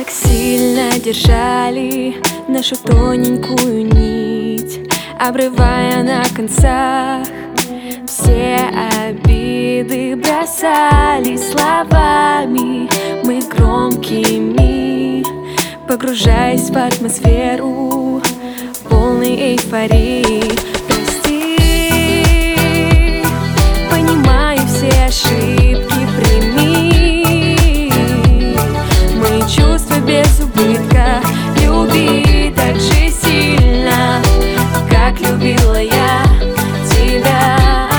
так сильно держали нашу тоненькую нить, обрывая на концах. Все обиды бросали словами мы громкими, погружаясь в атмосферу полной эйфории. Прости, понимаю все ошибки, прими мои чувства без убытка. Люби так же сильно, как любила я тебя.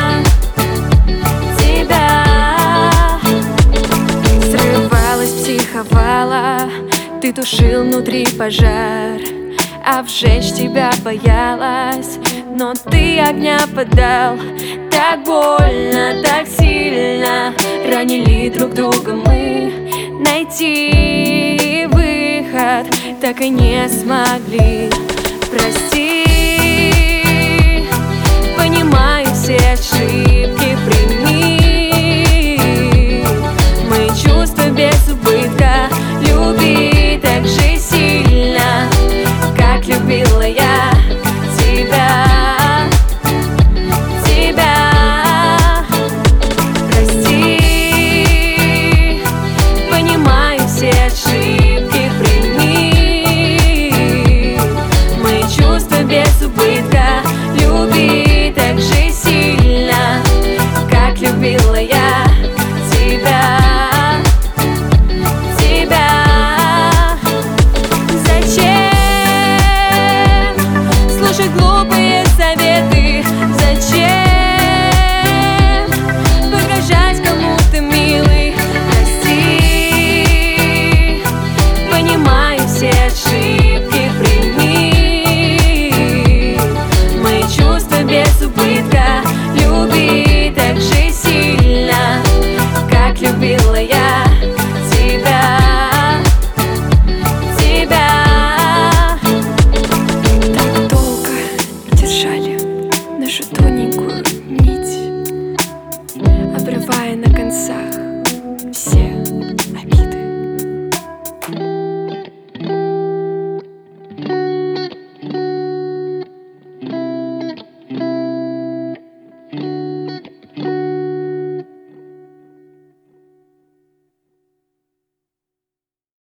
Срывалась, психовала, ты тушил внутри пожар, а вжечь тебя боялась, но ты огня подал. Так больно, так сильно ранили друг друга мы, найти выход так и не смогли. Прости, понимаю все ошибки, прими мои чувства без убытка. Люби так же сильно, как любила я тебя. Прости, понимаю все ошибки, прими мои чувства без убытка.